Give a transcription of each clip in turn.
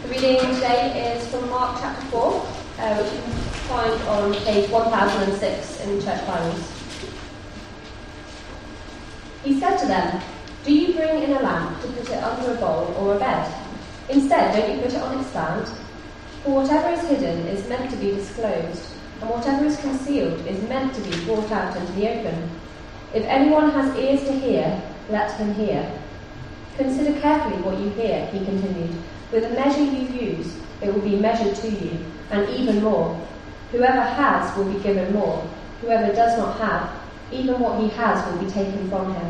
The reading today is from Mark chapter 4, which you can find on page 1006 in Church Bibles. He said to them, "Do you bring in a lamp to put it under a bowl or a bed? Instead, don't you put it on its stand? For whatever is hidden is meant to be disclosed, and whatever is concealed is meant to be brought out into the open. If anyone has ears to hear, let him hear. Consider carefully what you hear," he continued. "With the measure you use, it will be measured to you, and even more. Whoever has will be given more. Whoever does not have, even what he has will be taken from him."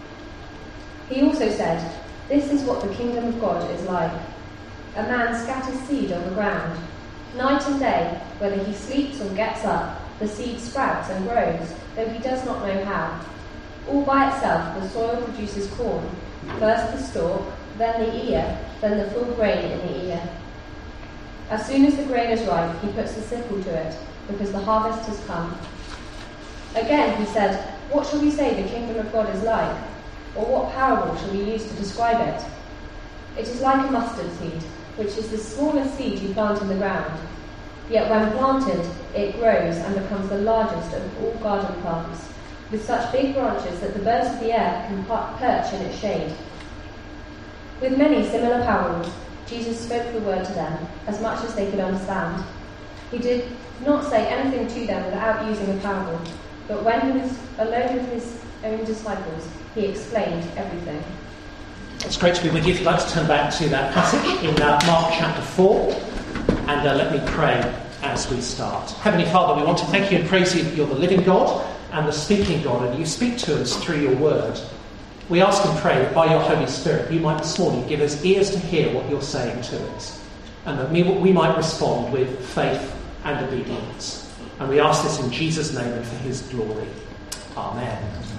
He also said, "This is what the kingdom of God is like. A man scatters seed on the ground. Night and day, whether he sleeps or gets up, the seed sprouts and grows, though he does not know how. All by itself the soil produces corn, first the stalk, then the ear, then the full grain in the ear. As soon as the grain is ripe, he puts the sickle to it, because the harvest has come." Again he said, "What shall we say the kingdom of God is like? Or what parable shall we use to describe it? It is like a mustard seed, which is the smallest seed you plant in the ground. Yet when planted, it grows and becomes the largest of all garden plants, with such big branches that the birds of the air can perch in its shade." With many similar parables, Jesus spoke the word to them, as much as they could understand. He did not say anything to them without using a parable, but when he was alone with his own disciples, he explained everything. It's great to be with you. If you'd like to turn back to that passage in Mark chapter 4, and let me pray as we start. Heavenly Father, we want to thank you and praise you that you're the living God and the speaking God, and you speak to us through your word. We ask and pray that by your Holy Spirit you might this morning give us ears to hear what you're saying to us, and that we might respond with faith and obedience. And we ask this in Jesus' name and for his glory. Amen.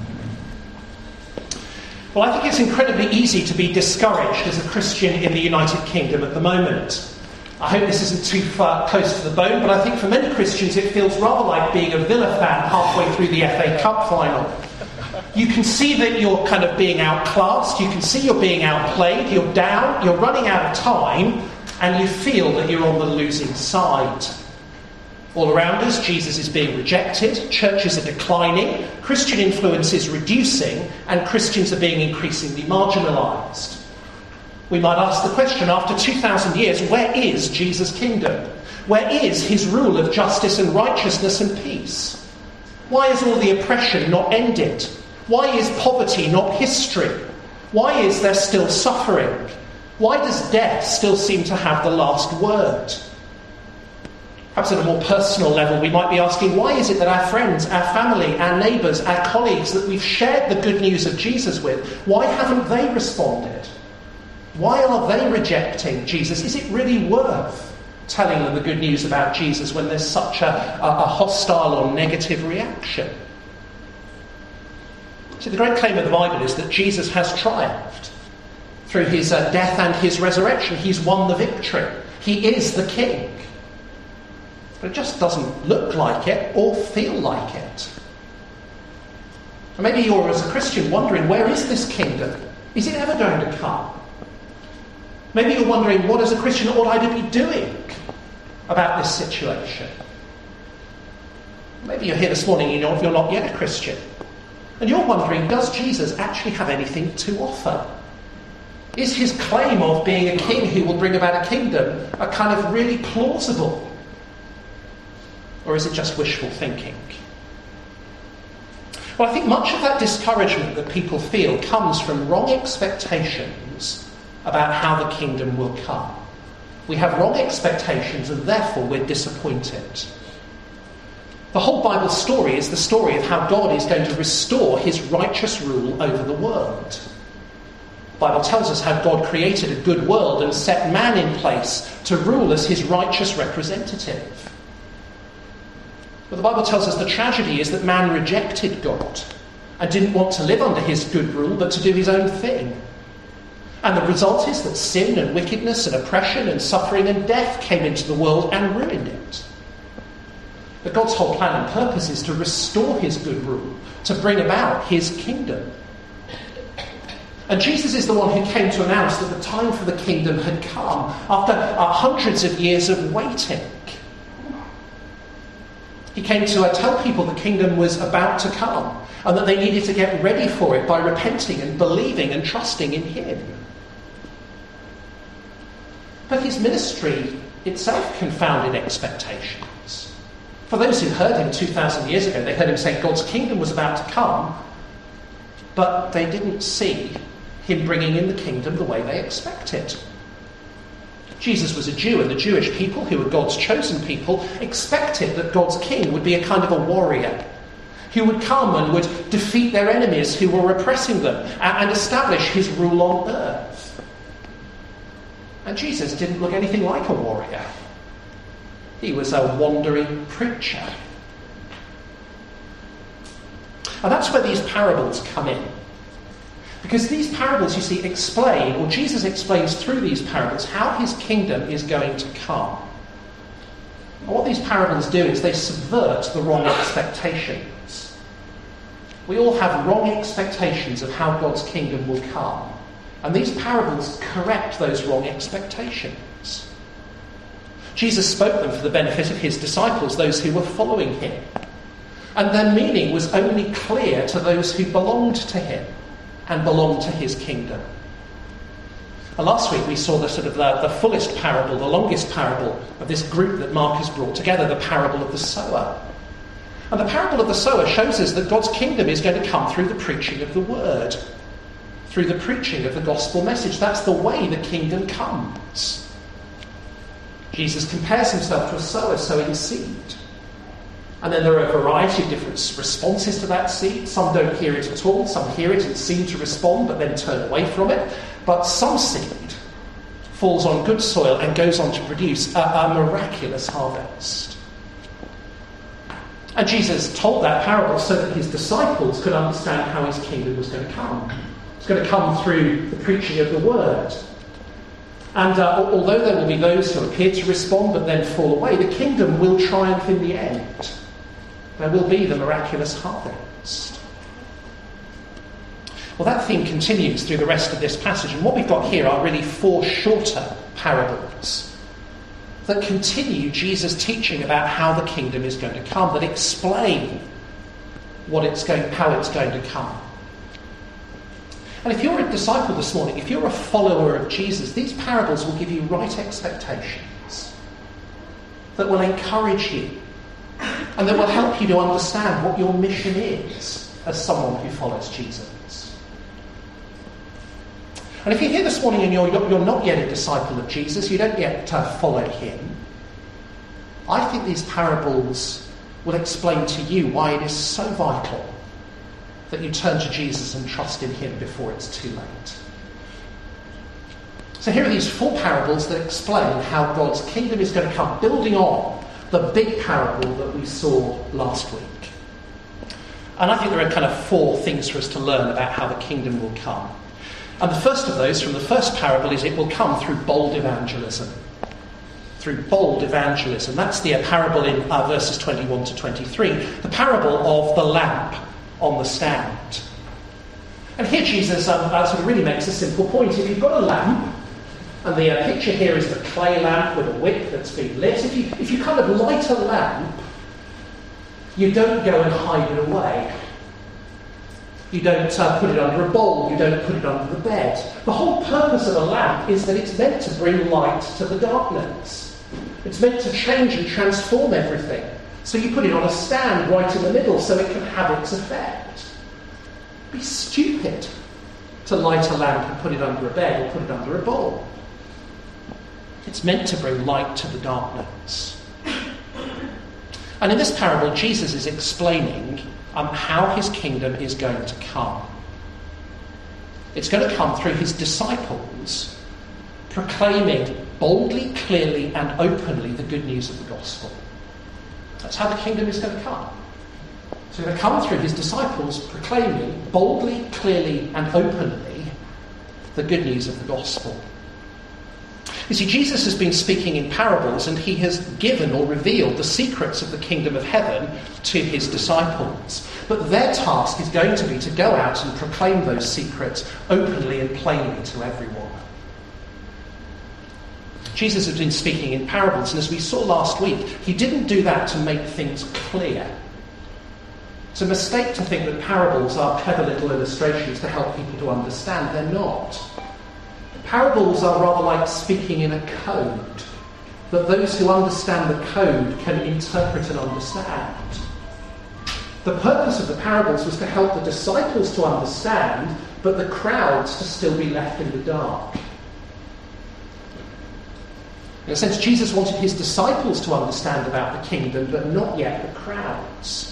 Well, I think it's incredibly easy to be discouraged as a Christian in the United Kingdom at the moment. I hope this isn't too far close to the bone, but I think for many Christians it feels rather like being a Villa fan halfway through the FA Cup final. You can see that you're kind of being outclassed, you can see you're being outplayed, you're down, you're running out of time, and you feel that you're on the losing side. All around us, Jesus is being rejected, churches are declining, Christian influence is reducing, and Christians are being increasingly marginalised. We might ask the question, after 2,000 years, where is Jesus' kingdom? Where is his rule of justice and righteousness and peace? Why is all the oppression not ended? Why is poverty not history? Why is there still suffering? Why does death still seem to have the last word? Perhaps at a more personal level, we might be asking, why is it that our friends, our family, our neighbours, our colleagues that we've shared the good news of Jesus with, why haven't they responded? Why are they rejecting Jesus? Is it really worth telling them the good news about Jesus when there's such a hostile or negative reaction? See, the great claim of the Bible is that Jesus has triumphed. Through his death and his resurrection, he's won the victory. He is the king. But it just doesn't look like it or feel like it. And maybe you're, as a Christian, wondering, where is this kingdom? Is it ever going to come? Maybe you're wondering, what as a Christian ought I to be doing about this situation? Maybe you're here this morning and you're not yet a Christian. And you're wondering, does Jesus actually have anything to offer? Is his claim of being a king who will bring about a kingdom a kind of really plausible? Or is it just wishful thinking? Well, I think much of that discouragement that people feel comes from wrong expectations about how the kingdom will come. We have wrong expectations and therefore we're disappointed. The whole Bible story is the story of how God is going to restore his righteous rule over the world. The Bible tells us how God created a good world and set man in place to rule as his righteous representative. But the Bible tells us the tragedy is that man rejected God and didn't want to live under his good rule but to do his own thing. And the result is that sin and wickedness and oppression and suffering and death came into the world and ruined it. But God's whole plan and purpose is to restore his good rule, to bring about his kingdom. And Jesus is the one who came to announce that the time for the kingdom had come after hundreds of years of waiting. He came to tell people the kingdom was about to come and that they needed to get ready for it by repenting and believing and trusting in him. But his ministry itself confounded expectations. For those who heard him 2,000 years ago, they heard him say God's kingdom was about to come, but they didn't see him bringing in the kingdom the way they expected. Jesus was a Jew, and the Jewish people, who were God's chosen people, expected that God's king would be a kind of a warrior who would come and would defeat their enemies who were oppressing them and establish his rule on earth. And Jesus didn't look anything like a warrior. He was a wandering preacher. And that's where these parables come in. Because these parables, you see, explain, or Jesus explains through these parables, how his kingdom is going to come. And what these parables do is they subvert the wrong expectations. We all have wrong expectations of how God's kingdom will come. And these parables correct those wrong expectations. Jesus spoke them for the benefit of his disciples, those who were following him. And their meaning was only clear to those who belonged to him and belonged to his kingdom. And last week we saw the fullest parable, the longest parable of this group that Mark has brought together, the parable of the sower. And the parable of the sower shows us that God's kingdom is going to come through the preaching of the word, through the preaching of the gospel message. That's the way the kingdom comes. Jesus compares himself to a sower sowing seed. And then there are a variety of different responses to that seed. Some don't hear it at all. Some hear it and seem to respond, but then turn away from it. But some seed falls on good soil and goes on to produce a miraculous harvest. And Jesus told that parable so that his disciples could understand how his kingdom was going to come. It's going to come through the preaching of the word. And although there will be those who appear to respond but then fall away, the kingdom will triumph in the end. There will be the miraculous harvest. Well, that theme continues through the rest of this passage, and what we've got here are really 4 shorter parables that continue Jesus' teaching about how the kingdom is going to come, that explain how it's going to come. And if you're a disciple this morning, if you're a follower of Jesus, these parables will give you right expectations that will encourage you and that will help you to understand what your mission is as someone who follows Jesus. And if you're here this morning and you're not yet a disciple of Jesus, you don't yet follow him, I think these parables will explain to you why it is so vital that you turn to Jesus and trust in him before it's too late. So here are these 4 parables that explain how God's kingdom is going to come, building on the big parable that we saw last week. And I think there are kind of 4 things for us to learn about how the kingdom will come. And the first of those, from the first parable, is it will come through bold evangelism. Through bold evangelism. That's the parable in verses 21 to 23. The parable of the lamp on the stand. And here Jesus sort of really makes a simple point. If you've got a lamp, and the picture here is the clay lamp with a wick that's been lit. If you kind of light a lamp, you don't go and hide it away. You don't put it under a bowl. You don't put it under the bed. The whole purpose of a lamp is that it's meant to bring light to the darkness. It's meant to change and transform everything. So you put it on a stand right in the middle so it can have its effect. It'd be stupid to light a lamp and put it under a bed or put it under a bowl. It's meant to bring light to the darkness. And in this parable, Jesus is explaining how his kingdom is going to come. It's going to come through his disciples proclaiming boldly, clearly, and openly the good news of the gospel. That's how the kingdom is going to come. It's going to come through his disciples proclaiming boldly, clearly, and openly the good news of the gospel. You see, Jesus has been speaking in parables, and he has given or revealed the secrets of the kingdom of heaven to his disciples. But their task is going to be to go out and proclaim those secrets openly and plainly to everyone. Jesus has been speaking in parables, and as we saw last week, he didn't do that to make things clear. It's a mistake to think that parables are clever little illustrations to help people to understand. They're not. Parables are rather like speaking in a code, that those who understand the code can interpret and understand. The purpose of the parables was to help the disciples to understand, but the crowds to still be left in the dark. In a sense, Jesus wanted his disciples to understand about the kingdom, but not yet the crowds.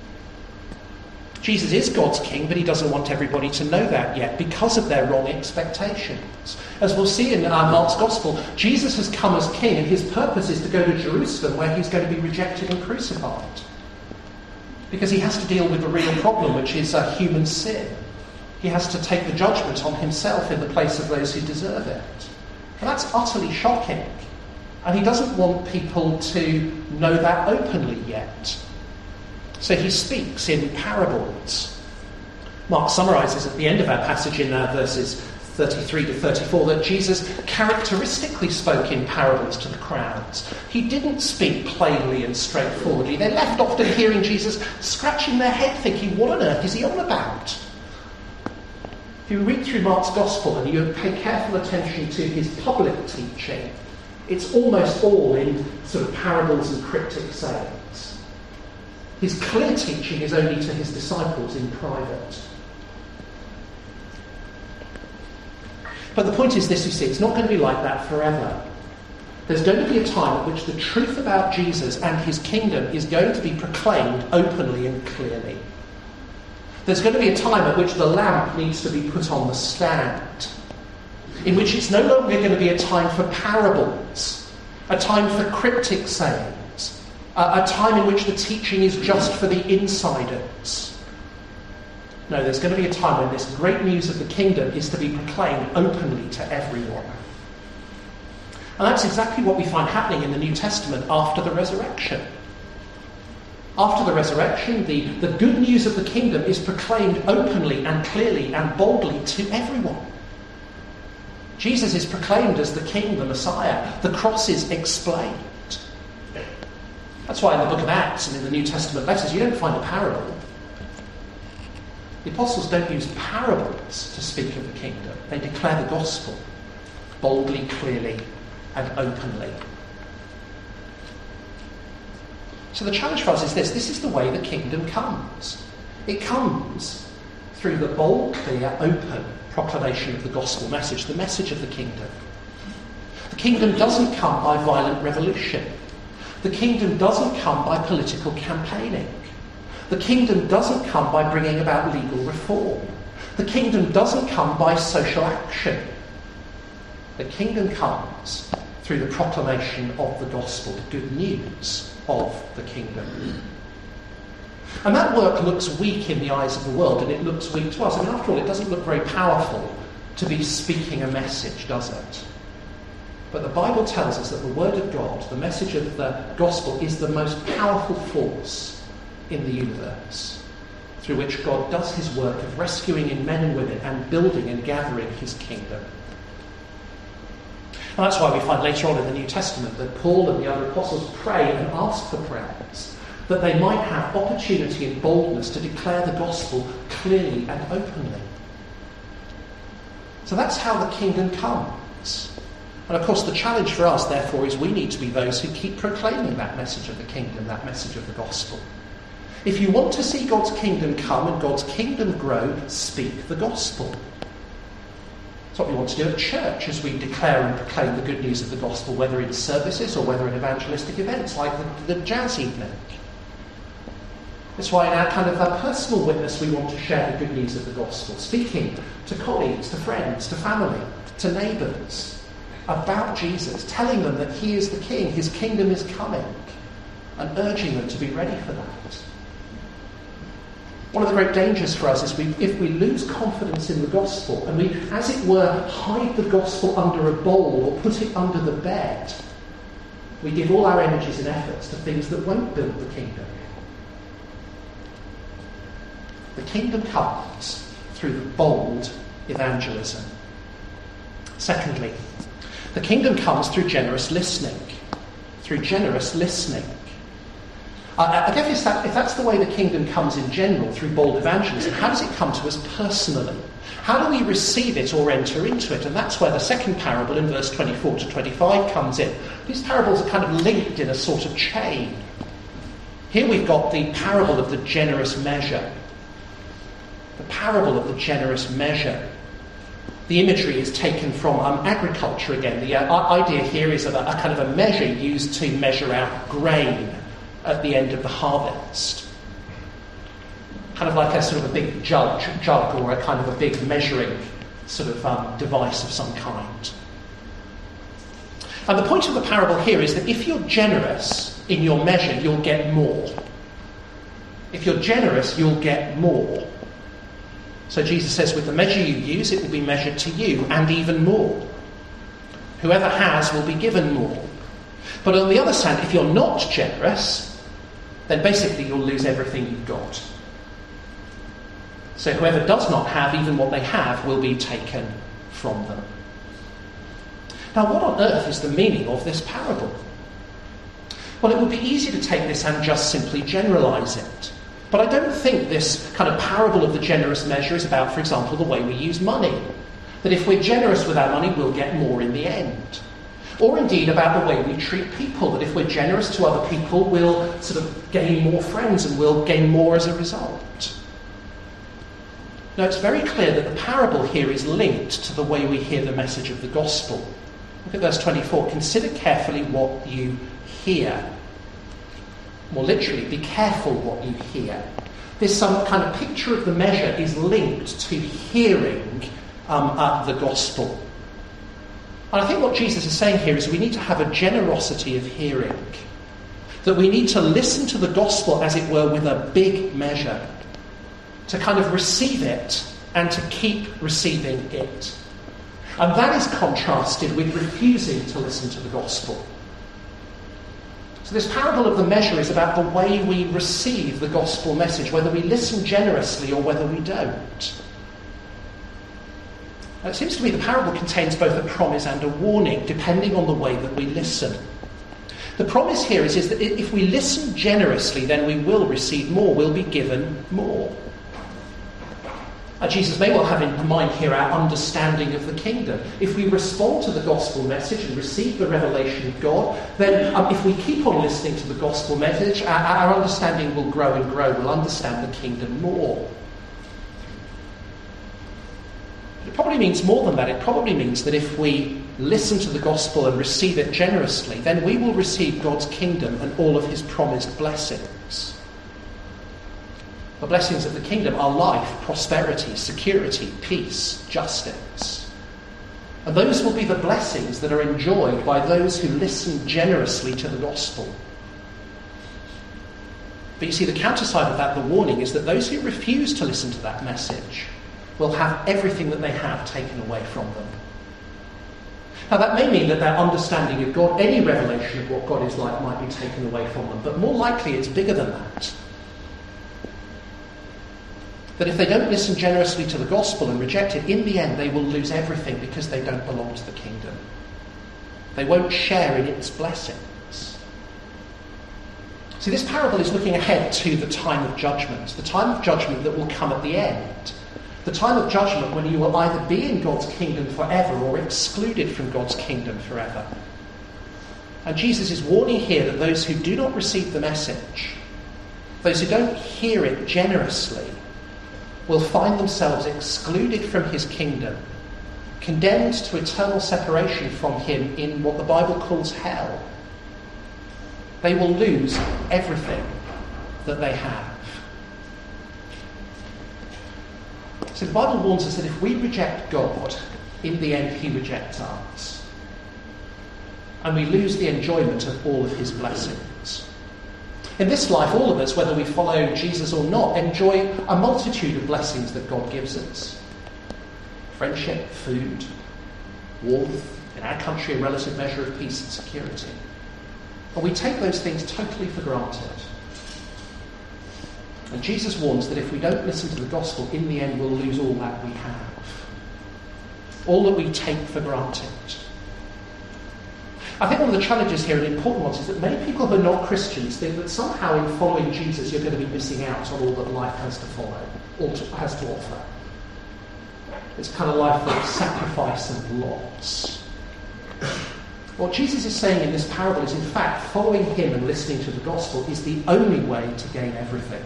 Jesus is God's king, but he doesn't want everybody to know that yet because of their wrong expectations. As we'll see in Mark's Gospel, Jesus has come as king, and his purpose is to go to Jerusalem, where he's going to be rejected and crucified. Because he has to deal with the real problem, which is human sin. He has to take the judgment on himself in the place of those who deserve it. And that's utterly shocking. And he doesn't want people to know that openly yet. So he speaks in parables. Mark summarises at the end of our passage in verses 33 to 34 that Jesus characteristically spoke in parables to the crowds. He didn't speak plainly and straightforwardly. They left often hearing Jesus scratching their head thinking, what on earth is he on about? If you read through Mark's Gospel and you pay careful attention to his public teaching, it's almost all in sort of parables and cryptic sayings. His clear teaching is only to his disciples in private. But the point is this, you see, it's not going to be like that forever. There's going to be a time at which the truth about Jesus and his kingdom is going to be proclaimed openly and clearly. There's going to be a time at which the lamp needs to be put on the stand, in which it's no longer going to be a time for parables, a time for cryptic sayings, a time in which the teaching is just for the insiders. No, there's going to be a time when this great news of the kingdom is to be proclaimed openly to everyone. And that's exactly what we find happening in the New Testament after the resurrection. After the resurrection, the good news of the kingdom is proclaimed openly and clearly and boldly to everyone. Jesus is proclaimed as the King, the Messiah. The cross is explained. That's why in the book of Acts and in the New Testament letters you don't find a parable. The apostles don't use parables to speak of the kingdom. They declare the gospel boldly, clearly, and openly. So the challenge for us is this. This is the way the kingdom comes. It comes through the bold, clear, open proclamation of the gospel message, the message of the kingdom. The kingdom doesn't come by violent revolution. The kingdom doesn't come by political campaigning. The kingdom doesn't come by bringing about legal reform. The kingdom doesn't come by social action. The kingdom comes through the proclamation of the gospel, the good news of the kingdom. And that work looks weak in the eyes of the world, and it looks weak to us. I mean, after all, it doesn't look very powerful to be speaking a message, does it? But the Bible tells us that the word of God, the message of the gospel, is the most powerful force in the universe, through which God does his work of rescuing in men and women and building and gathering his kingdom. And that's why we find later on in the New Testament that Paul and the other apostles pray and ask for prayers, that they might have opportunity and boldness to declare the gospel clearly and openly. So that's how the kingdom comes. And of course the challenge for us, therefore, is we need to be those who keep proclaiming that message of the kingdom, that message of the gospel. If you want to see God's kingdom come and God's kingdom grow, speak the gospel. That's what we want to do at church as we declare and proclaim the good news of the gospel, whether in services or whether in evangelistic events like the jazz evening. That's why in our kind of personal witness we want to share the good news of the gospel, speaking to colleagues, to friends, to family, to neighbours about Jesus, telling them that he is the king, his kingdom is coming, and urging them to be ready for that. One of the great dangers for us is if we lose confidence in the gospel and we, as it were, hide the gospel under a bowl or put it under the bed, we give all our energies and efforts to things that won't build the kingdom. The kingdom comes through the bold evangelism. Secondly, the kingdom comes through generous listening. Through generous listening. I guess if that's the way the kingdom comes in general, through bold evangelism, how does it come to us personally? How do we receive it or enter into it? And that's where the second parable in verse 24 to 25 comes in. These parables are kind of linked in a sort of chain. Here we've got the parable of the generous measure. The parable of the generous measure. The imagery is taken from agriculture again. The idea here is of a kind of a measure used to measure out grain at the end of the harvest. Kind of like a sort of a big jug or a kind of a big measuring sort of device of some kind. And the point of the parable here is that if you're generous in your measure, you'll get more. If you're generous, you'll get more. So Jesus says, with the measure you use, it will be measured to you, and even more. Whoever has will be given more. But on the other hand, if you're not generous, then basically you'll lose everything you've got. So whoever does not have, even what they have, will be taken from them. Now, what on earth is the meaning of this parable? Well, it would be easy to take this and just simply generalise it. But I don't think this kind of parable of the generous measure is about, for example, the way we use money. That if we're generous with our money, we'll get more in the end. Or indeed about the way we treat people. That if we're generous to other people, we'll sort of gain more friends and we'll gain more as a result. Now, it's very clear that the parable here is linked to the way we hear the message of the gospel. Look at verse 24. Consider carefully what you hear. More literally, be careful what you hear. This kind of picture of the measure is linked to hearing the gospel. And I think what Jesus is saying here is we need to have a generosity of hearing. That we need to listen to the gospel, as it were, with a big measure. To kind of receive it and to keep receiving it. And that is contrasted with refusing to listen to the gospel. So this parable of the measure is about the way we receive the gospel message, whether we listen generously or whether we don't. Now, it seems to me the parable contains both a promise and a warning, depending on the way that we listen. The promise here is that if we listen generously, then we will receive more, we'll be given more. Jesus may well have in mind here our understanding of the kingdom. If we respond to the gospel message and receive the revelation of God, then if we keep on listening to the gospel message, our understanding will grow and grow. We'll understand the kingdom more. But it probably means more than that. It probably means that if we listen to the gospel and receive it generously, then we will receive God's kingdom and all of his promised blessings. The blessings of the kingdom are life, prosperity, security, peace, justice. And those will be the blessings that are enjoyed by those who listen generously to the gospel. But you see, the counterside of that, the warning, is that those who refuse to listen to that message will have everything that they have taken away from them. Now, that may mean that their understanding of God, any revelation of what God is like, might be taken away from them. But more likely, it's bigger than that. That if they don't listen generously to the gospel and reject it, in the end they will lose everything because they don't belong to the kingdom. They won't share in its blessings. See, this parable is looking ahead to the time of judgment that will come at the end. The time of judgment when you will either be in God's kingdom forever or excluded from God's kingdom forever. And Jesus is warning here that those who do not receive the message, those who don't hear it generously, will find themselves excluded from his kingdom, condemned to eternal separation from him in what the Bible calls hell. They will lose everything that they have. So the Bible warns us that if we reject God, in the end he rejects us. And we lose the enjoyment of all of his blessings. In this life, all of us, whether we follow Jesus or not, enjoy a multitude of blessings that God gives us. Friendship, food, warmth, in our country a relative measure of peace and security. And we take those things totally for granted. And Jesus warns that if we don't listen to the gospel, in the end we'll lose all that we have. All that we take for granted. I think one of the challenges here, and important ones, is that many people who are not Christians think that somehow in following Jesus you're going to be missing out on all that life has to follow, or has to offer. It's kind of life of sacrifice and loss. What Jesus is saying in this parable is, in fact, following him and listening to the gospel is the only way to gain everything.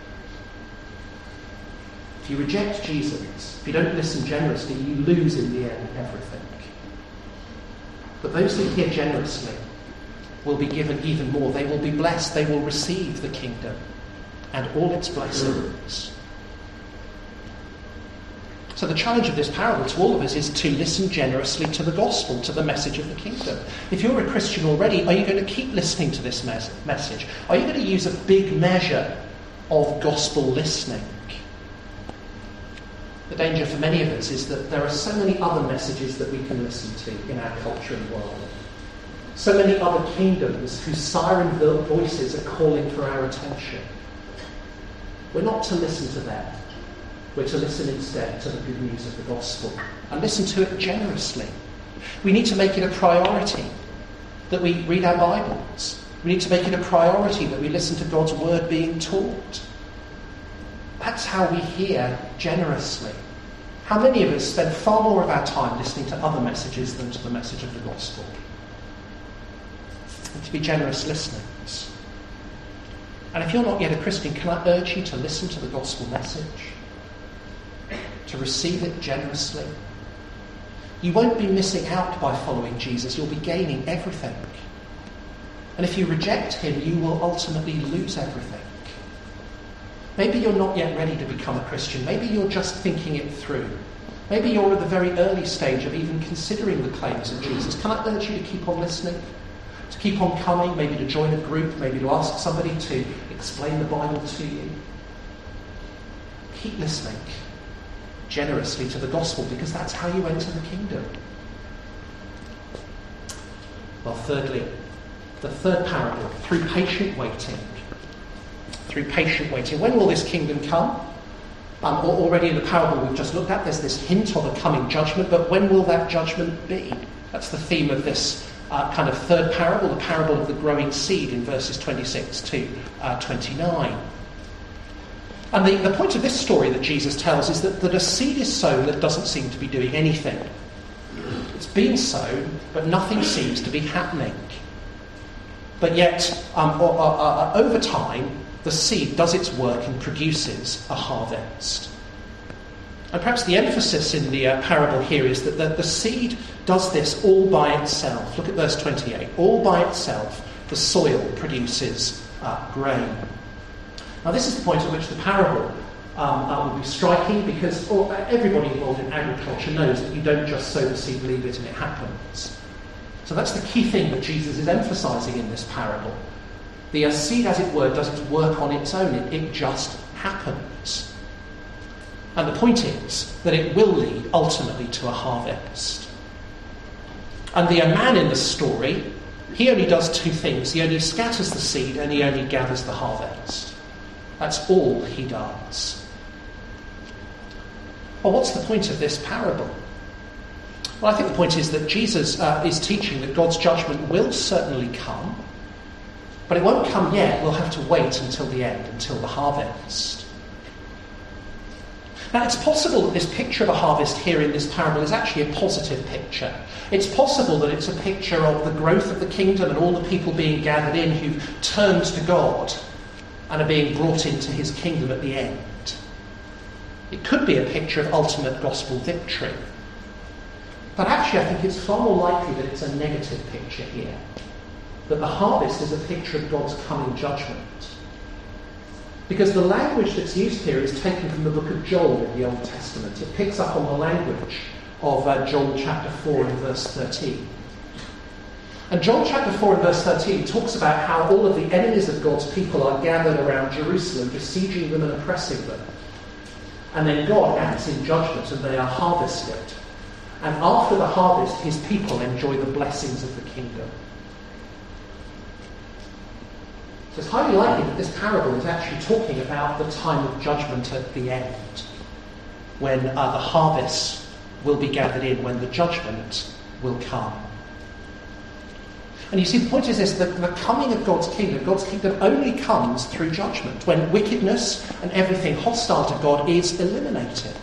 If you reject Jesus, if you don't listen generously, you lose in the end everything. But those who hear generously will be given even more. They will be blessed. They will receive the kingdom and all its blessings. So the challenge of this parable to all of us is to listen generously to the gospel, to the message of the kingdom. If you're a Christian already, are you going to keep listening to this message? Are you going to use a big measure of gospel listening? The danger for many of us is that there are so many other messages that we can listen to in our culture and world. So many other kingdoms whose siren voices are calling for our attention. We're not to listen to them. We're to listen instead to the good news of the gospel and listen to it generously. We need to make it a priority that we read our Bibles. We need to make it a priority that we listen to God's word being taught. That's how we hear generously. How many of us spend far more of our time listening to other messages than to the message of the gospel? And to be generous listeners. And if you're not yet a Christian, can I urge you to listen to the gospel message? To receive it generously. You won't be missing out by following Jesus. You'll be gaining everything. And if you reject him, you will ultimately lose everything. Maybe you're not yet ready to become a Christian. Maybe you're just thinking it through. Maybe you're at the very early stage of even considering the claims of Jesus. Can I urge you to keep on listening? To keep on coming? Maybe to join a group? Maybe to ask somebody to explain the Bible to you? Keep listening generously to the gospel, because that's how you enter the kingdom. Well, thirdly, the third parable, through patient waiting. Through patient waiting. When will this kingdom come? Already in the parable we've just looked at, there's this hint of a coming judgment, but when will that judgment be? That's the theme of this kind of third parable, the parable of the growing seed in verses 26 to 29. And the point of this story that Jesus tells is that a seed is sown that doesn't seem to be doing anything. It's been sown, but nothing seems to be happening. But yet, over time, the seed does its work and produces a harvest. And perhaps the emphasis in the parable here is that the seed does this all by itself. Look at verse 28. All by itself, the soil produces grain. Now this is the point at which the parable will be striking, because everybody involved in agriculture knows that you don't just sow the seed, leave it, and it happens. So that's the key thing that Jesus is emphasising in this parable. The seed, as it were, doesn't work on its own. It just happens. And the point is that it will lead ultimately to a harvest. And the man in the story, he only does two things. He only scatters the seed and he only gathers the harvest. That's all he does. Well, what's the point of this parable? Well, I think the point is that Jesus is teaching that God's judgment will certainly come, but it won't come yet. We'll have to wait until the end, until the harvest. Now, it's possible that this picture of a harvest here in this parable is actually a positive picture. It's possible that it's a picture of the growth of the kingdom and all the people being gathered in who've turned to God and are being brought into his kingdom at the end. It could be a picture of ultimate gospel victory. But actually, I think it's far more likely that it's a negative picture here. That the harvest is a picture of God's coming judgment. Because the language that's used here is taken from the book of Joel in the Old Testament. It picks up on the language of Joel chapter 4 and verse 13. And John chapter 4 and verse 13 talks about how all of the enemies of God's people are gathered around Jerusalem, besieging them and oppressing them. And then God acts in judgment and they are harvested. And after the harvest, his people enjoy the blessings of the kingdom. So it's highly likely that this parable is actually talking about the time of judgment at the end, when the harvest will be gathered in, when the judgment will come. And you see, the point is this, the coming of God's kingdom only comes through judgment, when wickedness and everything hostile to God is eliminated.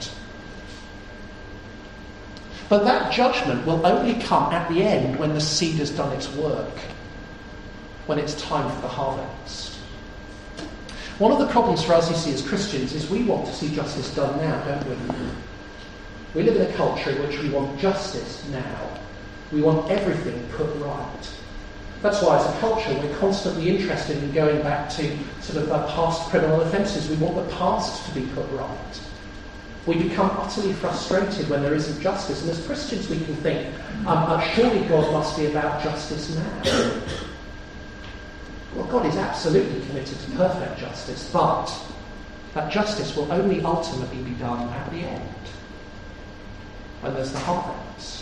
But that judgment will only come at the end when the seed has done its work, when it's time for the harvest. One of the problems for us, you see, as Christians, is we want to see justice done now, don't we? We live in a culture in which we want justice now. We want everything put right. That's why, as a culture, we're constantly interested in going back to sort of past criminal offences. We want the past to be put right. We become utterly frustrated when there isn't justice. And as Christians, we can think, surely God must be about justice now. Well, God is absolutely committed to perfect justice, but that justice will only ultimately be done at the end, when there's the harvest.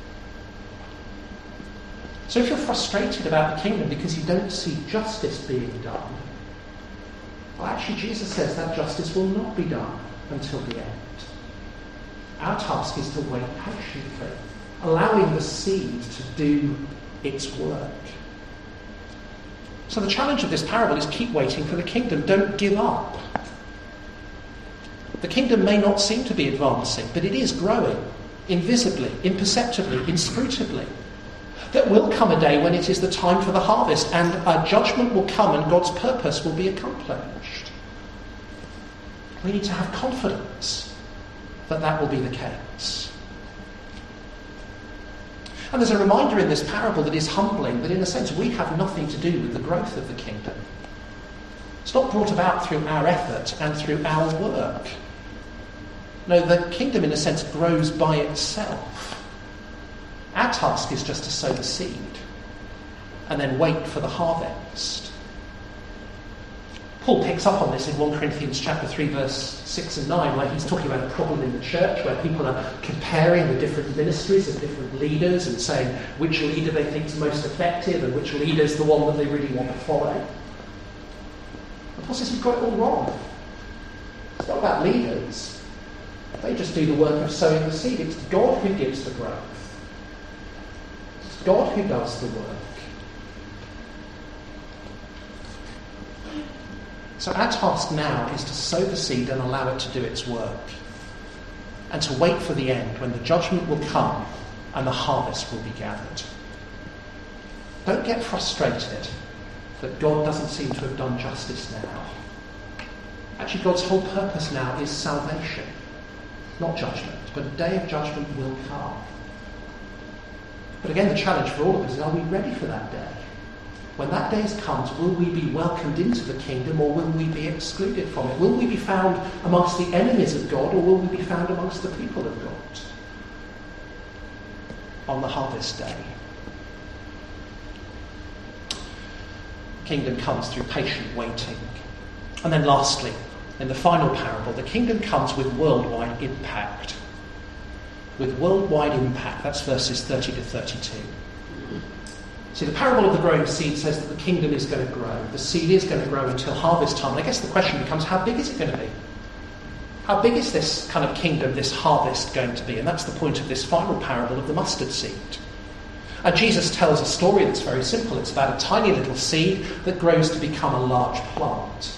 So if you're frustrated about the kingdom because you don't see justice being done, well, actually Jesus says that justice will not be done until the end. Our task is to wait patiently, allowing the seed to do its work. So the challenge of this parable is keep waiting for the kingdom. Don't give up. The kingdom may not seem to be advancing, but it is growing, invisibly, imperceptibly, inscrutably. There will come a day when it is the time for the harvest, and a judgment will come and God's purpose will be accomplished. We need to have confidence that that will be the case. And there's a reminder in this parable that is humbling, that in a sense we have nothing to do with the growth of the kingdom. It's not brought about through our effort and through our work. No, the kingdom in a sense grows by itself. Our task is just to sow the seed and then wait for the harvest. Paul picks up on this in 1 Corinthians chapter 3 verse 6 and 9, where he's talking about a problem in the church where people are comparing the different ministries of different leaders and saying which leader they think is most effective and which leader is the one that they really want to follow. And Paul says you've got it all wrong. It's not about leaders. They just do the work of sowing the seed. It's God who gives the growth. It's God who does the work. So our task now is to sow the seed and allow it to do its work, and to wait for the end when the judgment will come and the harvest will be gathered. Don't get frustrated that God doesn't seem to have done justice now. Actually, God's whole purpose now is salvation, not judgment, but a day of judgment will come. But again, the challenge for all of us is, are we ready for that day? When that day comes, will we be welcomed into the kingdom or will we be excluded from it? Will we be found amongst the enemies of God or will we be found amongst the people of God on the harvest day? Kingdom comes through patient waiting. And then lastly, in the final parable, the kingdom comes with worldwide impact. With worldwide impact. That's verses 30 to 32. See, the parable of the growing seed says that the kingdom is going to grow. The seed is going to grow until harvest time. And I guess the question becomes, how big is it going to be? How big is this kind of kingdom, this harvest going to be? And that's the point of this final parable of the mustard seed. And Jesus tells a story that's very simple. It's about a tiny little seed that grows to become a large plant.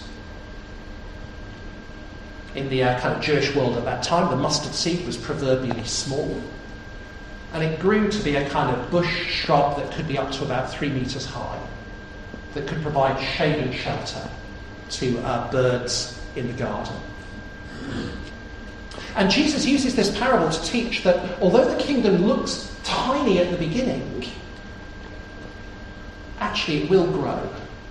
In the kind of Jewish world at that time, the mustard seed was proverbially small. And it grew to be a kind of bush shrub that could be up to about 3 meters high, that could provide shade and shelter to birds in the garden. And Jesus uses this parable to teach that although the kingdom looks tiny at the beginning, actually it will grow.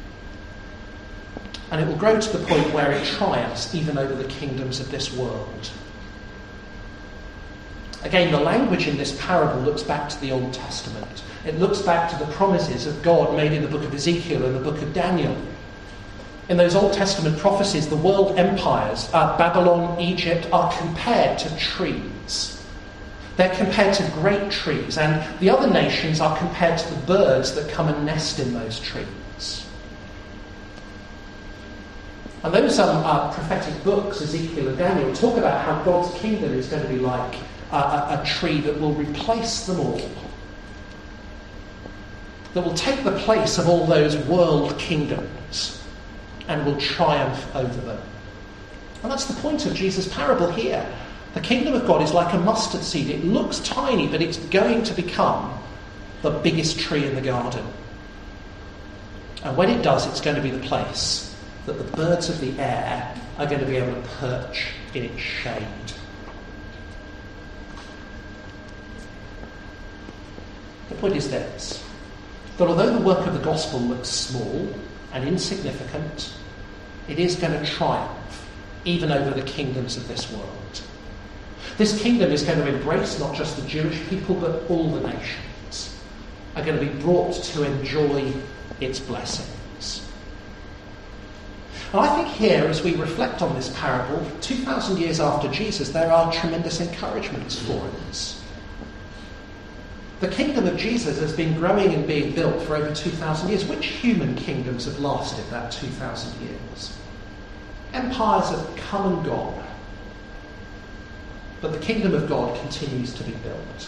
And it will grow to the point where it triumphs even over the kingdoms of this world. Again, the language in this parable looks back to the Old Testament. It looks back to the promises of God made in the book of Ezekiel and the book of Daniel. In those Old Testament prophecies, the world empires, Babylon, Egypt, are compared to trees. They're compared to great trees, and the other nations are compared to the birds that come and nest in those trees. And those prophetic books, Ezekiel and Daniel, talk about how God's kingdom is going to be like a tree that will replace them all, that will take the place of all those world kingdoms and will triumph over them. And that's the point of Jesus' parable here. The kingdom of God is like a mustard seed. It looks tiny, but it's going to become the biggest tree in the garden. And when it does, it's going to be the place that the birds of the air are going to be able to perch in its shade. The point is this, that although the work of the gospel looks small and insignificant, it is going to triumph even over the kingdoms of this world. This kingdom is going to embrace not just the Jewish people, but all the nations are going to be brought to enjoy its blessings. And I think here, as we reflect on this parable, 2,000 years after Jesus, there are tremendous encouragements for us. The kingdom of Jesus has been growing and being built for over 2,000 years. Which human kingdoms have lasted that 2,000 years? Empires have come and gone. But the kingdom of God continues to be built.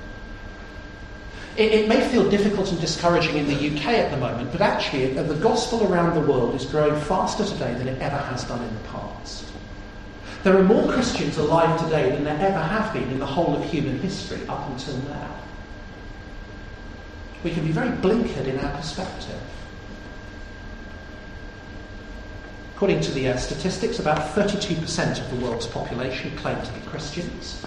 It may feel difficult and discouraging in the UK at the moment, but actually the gospel around the world is growing faster today than it ever has done in the past. There are more Christians alive today than there ever have been in the whole of human history up until now. We can be very blinkered in our perspective. According to the statistics, about 32% of the world's population claim to be Christians.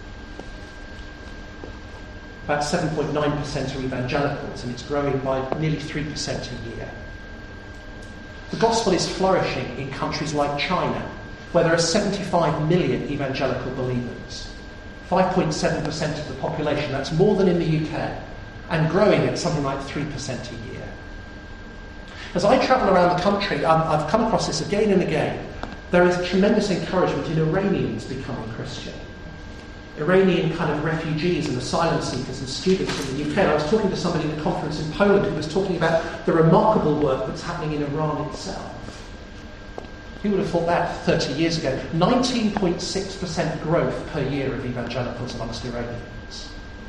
About 7.9% are evangelicals, and it's growing by nearly 3% a year. The gospel is flourishing in countries like China, where there are 75 million evangelical believers. 5.7% of the population, that's more than in the UK, and growing at something like 3% a year. As I travel around the country, I've come across this again and again. There is tremendous encouragement in Iranians becoming Christian. Iranian kind of refugees and asylum seekers and students in the UK. I was talking to somebody in a conference in Poland who was talking about the remarkable work that's happening in Iran itself. Who would have thought that 30 years ago? 19.6% growth per year of evangelicals amongst Iranians.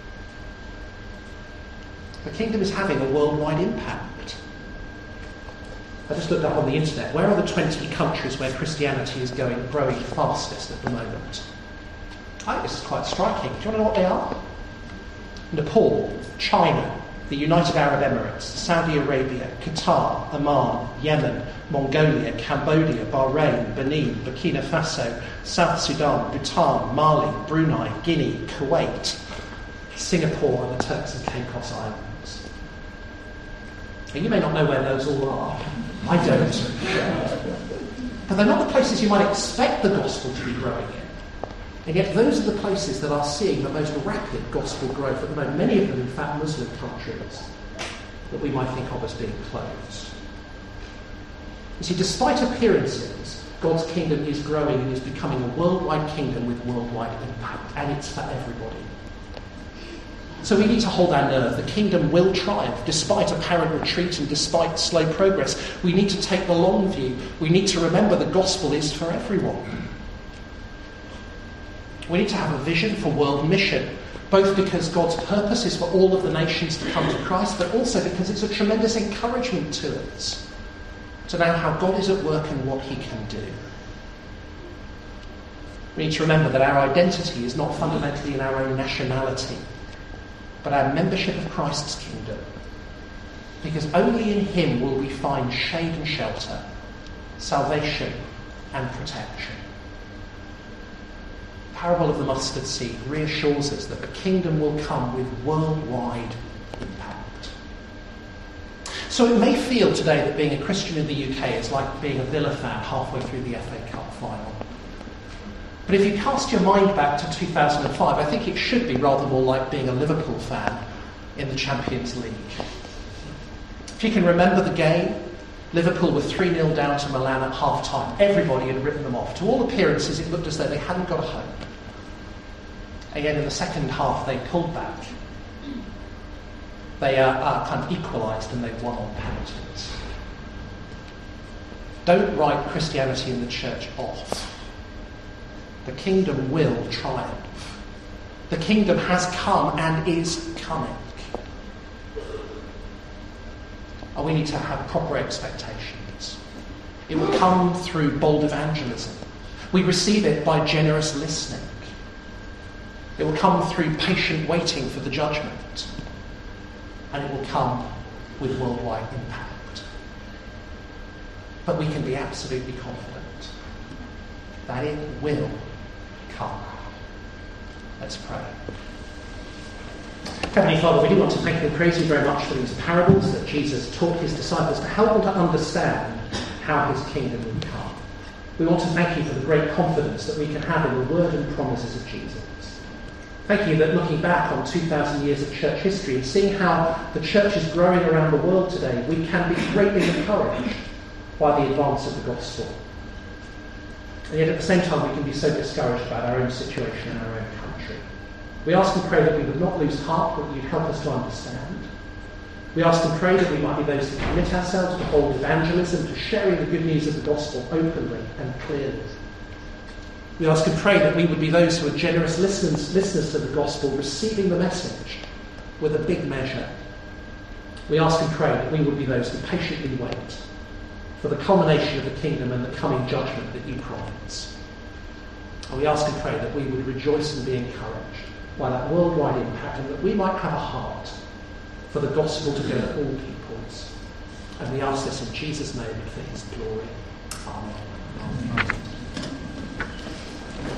The kingdom is having a worldwide impact. I just looked up on the internet. Where are the 20 countries where Christianity is growing fastest at the moment? I think this is quite striking. Do you want to know what they are? Nepal, China, the United Arab Emirates, Saudi Arabia, Qatar, Oman, Yemen, Mongolia, Cambodia, Bahrain, Benin, Burkina Faso, South Sudan, Bhutan, Mali, Brunei, Guinea, Kuwait, Singapore and the Turks and Caicos Islands. And you may not know where those all are. I don't. But they're not the places you might expect the gospel to be growing in. And yet those are the places that are seeing the most rapid gospel growth at the moment. Many of them, in fact, Muslim countries that we might think of as being closed. You see, despite appearances, God's kingdom is growing and is becoming a worldwide kingdom with worldwide impact. And it's for everybody. So we need to hold our nerve. The kingdom will triumph despite apparent retreat and despite slow progress. We need to take the long view. We need to remember the gospel is for everyone. We need to have a vision for world mission, both because God's purpose is for all of the nations to come to Christ, but also because it's a tremendous encouragement to us to know how God is at work and what he can do. We need to remember that our identity is not fundamentally in our own nationality, but our membership of Christ's kingdom. Because only in him will we find shade and shelter, salvation and protection. The parable of the mustard seed reassures us that the kingdom will come with worldwide impact. So it may feel today that being a Christian in the UK is like being a Villa fan halfway through the FA Cup final. But if you cast your mind back to 2005, I think it should be rather more like being a Liverpool fan in the Champions League. If you can remember the game, Liverpool were 3-0 down to Milan at half-time. Everybody had written them off. To all appearances, it looked as though they hadn't got a hope. And yet in the second half, they pulled back. They kind of equalised and they won on penalties. Don't write Christianity and the church off. The kingdom will triumph. The kingdom has come and is coming. And we need to have proper expectations. It will come through bold evangelism. We receive it by generous listening. It will come through patient waiting for the judgment. And it will come with worldwide impact. But we can be absolutely confident that it will come. Let's pray. Heavenly Father, we do want to thank you and praise you very much for these parables that Jesus taught his disciples to help them to understand how his kingdom would come. We want to thank you for the great confidence that we can have in the word and promises of Jesus. Thank you that looking back on 2,000 years of church history and seeing how the church is growing around the world today, we can be greatly encouraged by the advance of the gospel. And yet at the same time we can be so discouraged about our own situation in our own country. We ask and pray that we would not lose heart, but that you'd help us to understand. We ask and pray that we might be those who commit ourselves to bold evangelism, to sharing the good news of the gospel openly and clearly. We ask and pray that we would be those who are generous listeners to the gospel, receiving the message with a big measure. We ask and pray that we would be those who patiently wait for the culmination of the kingdom and the coming judgment that you promise. And we ask and pray that we would rejoice and be encouraged by that worldwide impact, and that we might have a heart for the gospel to go to all peoples. And we ask this in Jesus' name and for his glory. Amen. Amen.